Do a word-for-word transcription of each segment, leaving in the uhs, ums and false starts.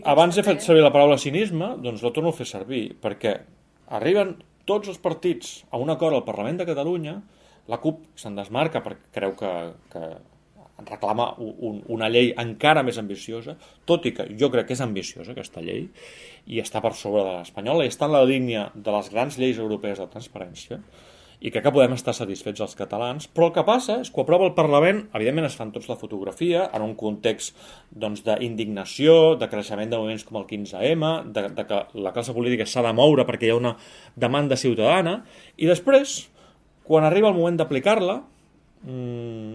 Abans he fet servir la paraula cinisme, doncs la torno a fer servir, perquè arriben tots els partits a un acord al Parlament de Catalunya, la CUP se'n desmarca perquè creu que, que reclama un, una llei encara més ambiciosa, tot i que jo crec que és ambiciosa aquesta llei, i està per sobre de l'espanyola, i està en la línia de les grans lleis europees de transparència, i crec que podem estar satisfets els catalans, però el que passa és que ho aprova el Parlament, evidentment es fan tots la fotografia, en un context doncs, d'indignació, de creixement de moviments com el quinze ema, de, de que la classe política s'ha de moure perquè hi ha una demanda ciutadana, i després, quan arriba el moment d'aplicar-la, mmm,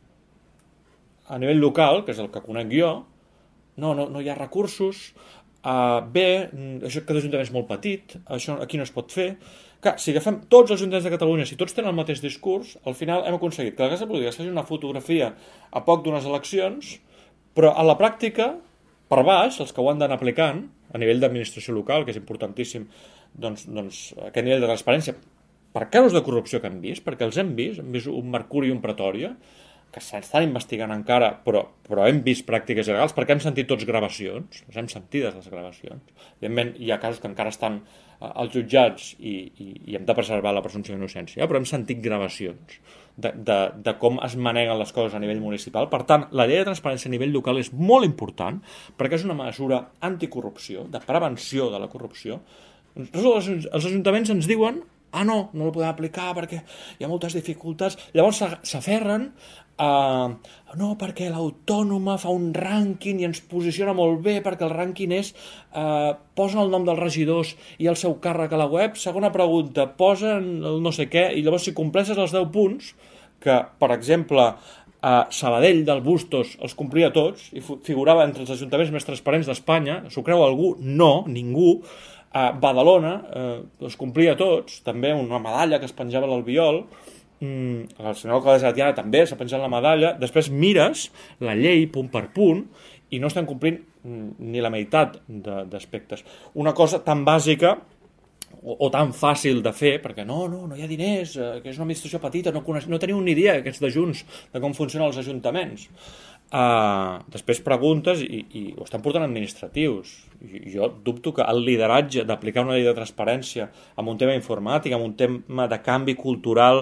a nivell local, que és el que conec jo, no, no, no hi ha recursos, uh, bé, això que l'Ajuntament és molt petit, això aquí no es pot fer. Clar, si agafem tots els ajuntaments de Catalunya, si tots tenen el mateix discurs, al final hem aconseguit que la classe política es faci una fotografia a poc d'unes eleccions, però a la pràctica, per baix, els que ho han d'anar aplicant, a nivell d'administració local, que és importantíssim, doncs, doncs aquest nivell de transparència, per casos de corrupció que hem vist, perquè els hem vist, hem vist un Mercuri i un Pretòria, que s'estan investigant encara, però, però hem vist pràctiques il·legals, perquè hem sentit tots gravacions, les hem sentides les gravacions. Evidentment, hi ha casos que encara estan eh, als jutjats i, i, i hem de preservar la presumpció d'innocència, però hem sentit gravacions de, de, de com es maneguen les coses a nivell municipal. Per tant, la llei de transparència a nivell local és molt important, perquè és una mesura anticorrupció, de prevenció de la corrupció. Els ajuntaments ens diuen ah, no, no el podem aplicar perquè hi ha moltes dificultats. Llavors s'aferren a... No, perquè l'Autònoma fa un rànquing i ens posiciona molt bé perquè el rànquing és... Eh, posen el nom dels regidors i el seu càrrec a la web. Segona pregunta, posen el no sé què i llavors si compleixes els deu punts, que, per exemple, eh, Sabadell del Bustos els complia tots i figurava entre els ajuntaments més transparents d'Espanya, s'ho creu algú? No, ningú. A Badalona eh, els complia tots, també una medalla que es penjava a l'Albiol, mm, el senyor alcaldessa de Tiana també s'ha penjat la medalla, després mires la llei punt per punt i no estan complint mm, ni la meitat d'aspectes. Una cosa tan bàsica o, o tan fàcil de fer, perquè no, no, no hi ha diners, eh, que és una administració petita, no, coneix, no teniu ni idea aquests de Junts de com funcionen els ajuntaments. Uh, després preguntes i, i ho estan portant administratius. Jo dubto que el lideratge d'aplicar una llei de transparència amb un tema informàtic, amb un tema de canvi cultural,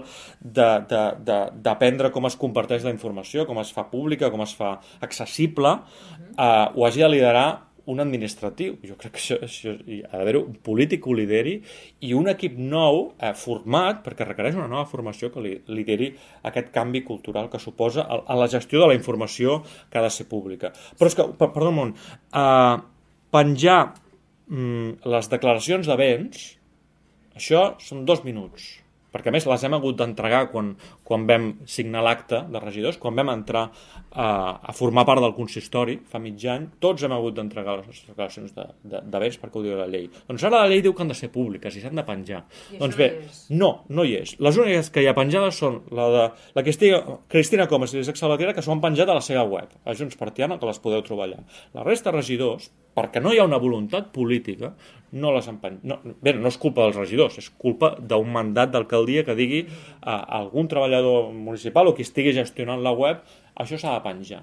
d'aprendre com es comparteix la informació, com es fa pública, com es fa accessible, uh, ho hagi de liderar un administratiu. Jo crec que això, això hi ha d'haver un polític que ho lideri i un equip nou eh, format, perquè requereix una nova formació que li, lideri aquest canvi cultural que suposa a, a la gestió de la informació que ha de ser pública. Però és que, perdó un moment, eh, penjar mm, les declaracions de béns, això són dos minuts, perquè a més les hem hagut d'entregar quan, quan vam signar l'acte de regidors, quan vam entrar a, a formar part del consistori fa mig any, tots hem hagut d'entregar les declaracions de, de, de béns perquè ho diu la llei. Doncs ara la llei diu que han de ser públiques i s'han de penjar. I doncs bé, no, no hi és. Les úniques que hi ha penjades són la de la Cristina, Cristina Comas i l'Isaac Salvatierra, que s'ho han penjat a la seva web, a Junts per Tiana, que les podeu trobar allà. La resta de regidors, perquè no hi ha una voluntat política, no les han penjat. No, bé, no és culpa dels regidors, és culpa d'un mandat d'alcaldia que digui a algun treballador municipal o qui estigui gestionant la web, això s'ha de penjar.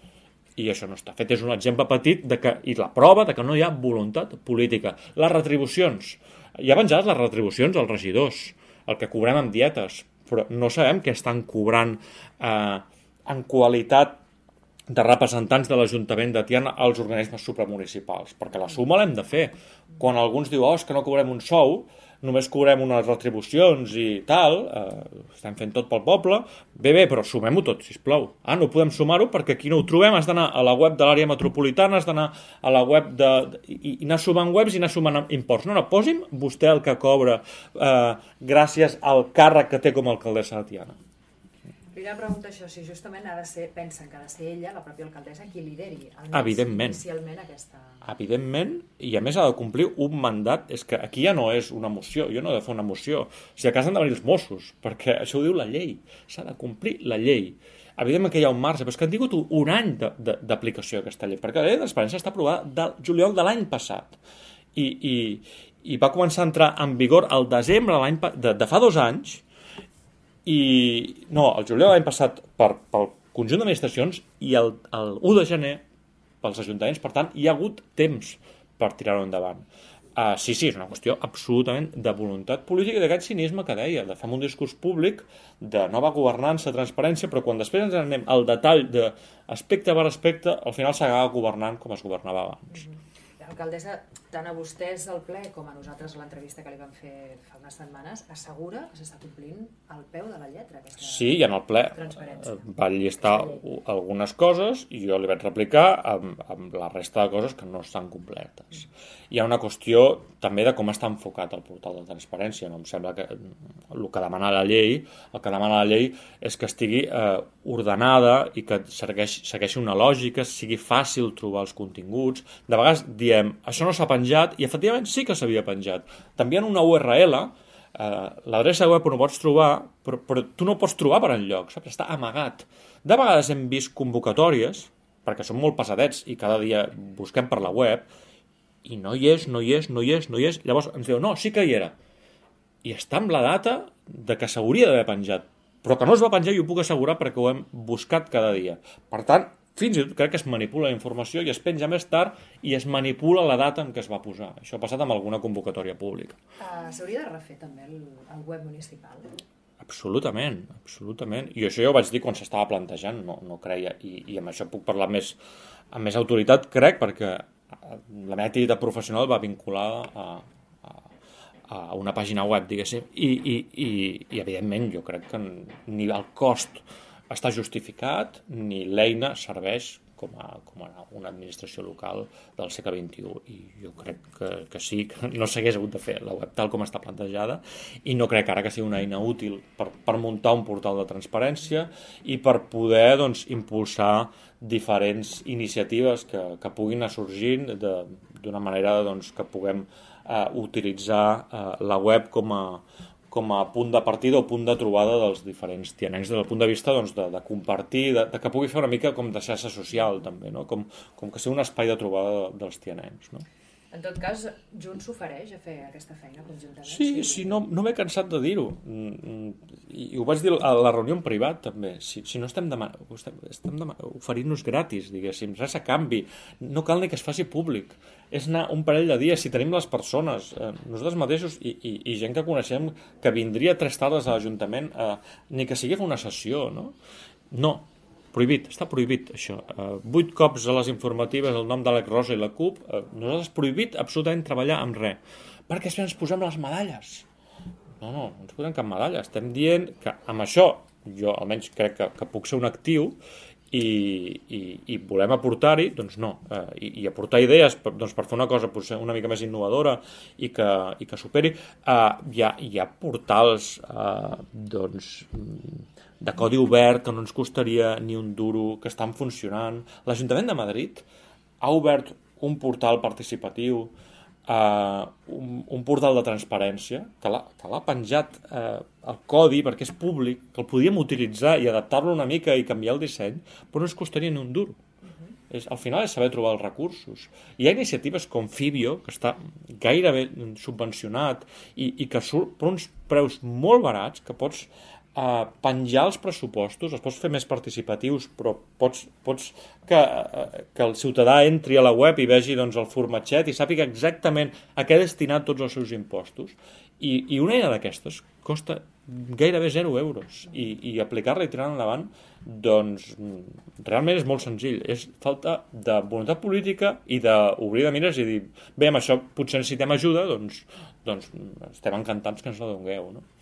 I això no està fet. És un exemple petit de que, i la prova de que no hi ha voluntat política. Les retribucions. Hi ha penjades les retribucions als regidors, el que cobrem amb dietes, però no sabem què estan cobrant eh, en qualitat de representants de l'Ajuntament de Tiana als organismes supramunicipals, perquè la suma l'hem de fer. Quan alguns diuen, oh, és que no cobrem un sou, només cobrem unes retribucions i tal, eh, estem fent tot pel poble, bé, bé, però sumem-ho tot, sisplau. Ah, no podem sumar-ho perquè aquí no ho trobem, has d'anar a la web de l'àrea metropolitana, has d'anar a la web de... I, i anar sumant webs i anar sumant imports. No, no, posi'm vostè el que cobra eh, gràcies al càrrec que té com a alcaldessa de Tiana. Jo ja pregunto això, si justament ha de ser, pensen que ha de ser ella, la pròpia alcaldessa, qui lideri almenys Evidentment. inicialment aquesta... Evidentment, i a més ha de complir un mandat. És que aquí ja no és una moció, jo no he de fer una moció. Si a casa han de venir els Mossos, perquè això ho diu la llei. S'ha de complir la llei. Evidentment que hi ha un marge, però és que han tingut un any d'aplicació d'aquesta llei, perquè la llei de transparència està aprovada del juliol de l'any passat. I, i, i va començar a entrar en vigor el desembre de, de, de fa dos anys, i no, el juliol de l'any passat per, pel conjunt d'administracions, i el, el u de gener pels ajuntaments, per tant, hi ha hagut temps per tirar-ho endavant. Uh, sí, sí, és una qüestió absolutament de voluntat política i d'aquest cinisme que deia, de fer un discurs públic de nova governança, transparència, però quan després ens anem al detall d'aspecte per aspecte, al final s'acaba governant com es governava abans. Mm-hmm. L'alcaldessa, tant a vostès al ple com a nosaltres a l'entrevista que li vam fer fa unes setmanes, assegura que s'està complint al peu de la lletra aquesta sí, i en el ple va llistar algunes coses i jo li vaig replicar amb, amb la resta de coses que no estan completes. Hi ha una qüestió també de com està enfocat el portal de transparència. No em sembla que el que demana la llei, el que demana la llei és que estigui eh, ordenada i que segueix, segueixi una lògica, sigui fàcil trobar els continguts. De vegades diem, això no s'ha penjat, i efectivament sí que s'havia penjat. T'envien una U R L, eh, l'adreça web on ho pots trobar, però, però tu no ho pots trobar per enlloc, saps? Està amagat. De vegades hem vist convocatòries, perquè són molt pesadets i cada dia busquem per la web, i no hi és, no hi és, no hi és, no hi és. Llavors ens diu, no, sí que hi era. I està amb la data de que s'hauria d'haver penjat, però que no es va penjar i ho puc assegurar perquè ho hem buscat cada dia. Per tant, fins i tot crec que es manipula la informació i es penja més tard i es manipula la data en què es va posar. Això ha passat amb alguna convocatòria pública. Uh, S'hauria de refer també el, el web municipal? Absolutament, absolutament. I això ja ho vaig dir quan s'estava plantejant, no, no creia. I, i amb això puc parlar més, amb més autoritat, crec, perquè la meva activitat professional va vinculada a, a, a una pàgina web, diguéssim, i, i, i, i evidentment jo crec que ni el cost està justificat ni l'eina serveix com a, com a una administració local del segle vint-i-u, i jo crec que, que sí, que no s'hagués hagut de fer la web tal com està plantejada, i no crec ara que sigui una eina útil per, per muntar un portal de transparència i per poder doncs, impulsar diferents iniciatives que, que puguin anar sorgint d'una manera doncs, que puguem eh, utilitzar eh, la web com a, com a punt de partida o punt de trobada dels diferents tianencs, des del punt de vista doncs, de, de compartir, de, de que pugui fer una mica com de xarxa social també, no? com, com que sigui un espai de trobada dels tianencs, no? En tot cas, Junts s'ofereix a fer aquesta feina conjuntament? Sí, sí, no, no m'he cansat de dir-ho. I, I ho vaig dir a la reunió en privat, també. Si, si no estem, demanant, estem, estem demanant, oferint-nos gratis, diguéssim, res a canvi. No cal ni que es faci públic. És anar un parell de dies, si tenim les persones, eh, nosaltres mateixos i, i, i gent que coneixem que vindria tres tardes a l'Ajuntament, eh, ni que sigui una sessió, no? No. Prohibit, està prohibit això. Uh, vuit cops a les informatives el nom d'Àlex Rosa i la CUP, uh, nosaltres prohibit absolutament treballar amb res. Perquè després ens posem les medalles. No, no, no ens posem cap medalla. Estem dient que amb això, jo almenys crec que, que puc ser un actiu i, i, i volem aportar-hi, doncs no. Uh, i, I aportar idees per, doncs per fer una cosa potser una mica més innovadora i que, i que superi. Uh, hi, ha, hi ha portals uh, doncs... de codi obert, que no ens costaria ni un duro, que estan funcionant. L'Ajuntament de Madrid ha obert un portal participatiu, eh, un, un portal de transparència, que l'ha penjat eh, el codi perquè és públic, que el podíem utilitzar i adaptar-lo una mica i canviar el disseny, però no ens costaria ni un duro. És, al final és saber trobar els recursos. Hi ha iniciatives com Fibio, que està gairebé subvencionat i, i que surt per uns preus molt barats, que pots Uh, penjar els pressupostos, els pots fer més participatius, però pots, pots que, uh, que el ciutadà entri a la web i vegi doncs, el formatget i sàpiga exactament a què ha destinat tots els seus impostos. I, i una eina d'aquestes costa gairebé zero euros i, i aplicar-la i tirar endavant doncs realment és molt senzill. És falta de voluntat política i d'obrir de mires i dir, bé, amb això potser necessitem ajuda, doncs, doncs estem encantats que ens la dongueu, no?